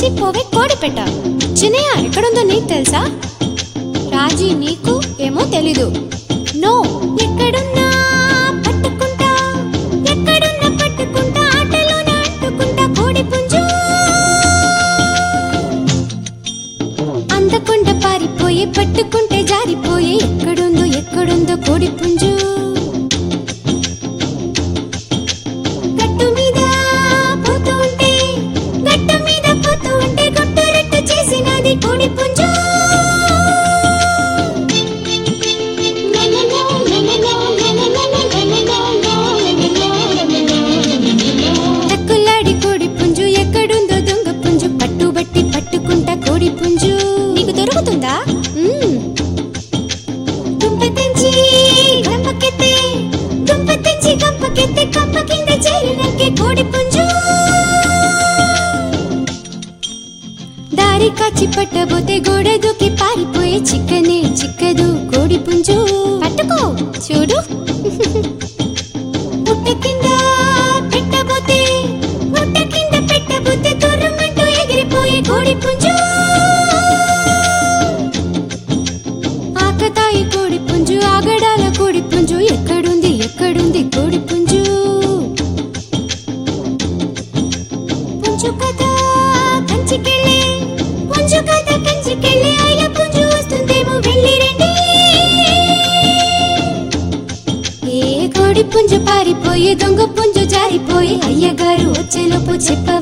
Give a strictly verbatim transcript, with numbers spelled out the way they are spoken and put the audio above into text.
పోవే కోడిపెట్ట. చిన్నయ్య ఎక్కడుందో నీకు తెలుసా? రాజీ నీకు ఏమో తెలీదు. నో, ఎక్కడున్నా పట్టుకుంటా, ఎక్కడున్నా పట్టుకుంటా, ఆటలోన అంటుకుంటా కోడి పుంజు. అందకుండా పారిపోయే, పట్టుకుంటే జారిపోయే, ఎక్కడుందో ఎక్కడుందో కోడి పుంజు. కోడి పుంజు తక్కులాడి కోడి పుంజు ఎక్కడుందో దొంగ పుంజు. పట్టుబట్టి పట్టుకుంటా కోడి పుంజు. నీకు దొరుకుతుందా? దుంప తెంచి గంపకెత్తే, దుంప తెంచి గంపకెత్తే, కంప కింద చేరినకే కోడి పుంజు. దారి కాచి పట్టబోతే గోడ దూకి పారిపోయే, చిక్కనే చిక్కదు కోడి పుంజు. పట్టుకో చూడు. పుట్ట కింద పెట్టబోతే, పుట్ట కింద పెట్టబోతే, తుర్రమంటూ ఎగిరిపోయే కోడి పుంజు. ఆకతాయి కోడి పుంజు, ఆగడాల కోడి పుంజు, ఎక్కడుంది ఎక్కడుంది కోడి పుంజు. పుంజు కదా కంచికెళ్ళే, పుంజు కథ కంచికెళ్ళి, అయ్య పుంజు వస్తుందేమో వెళ్ళి రండి. ఏ కోడి పుంజు పారిపోయి, దొంగ పుంజు జారిపోయి, అయ్యగారు వచ్చేలోపు చెప్ప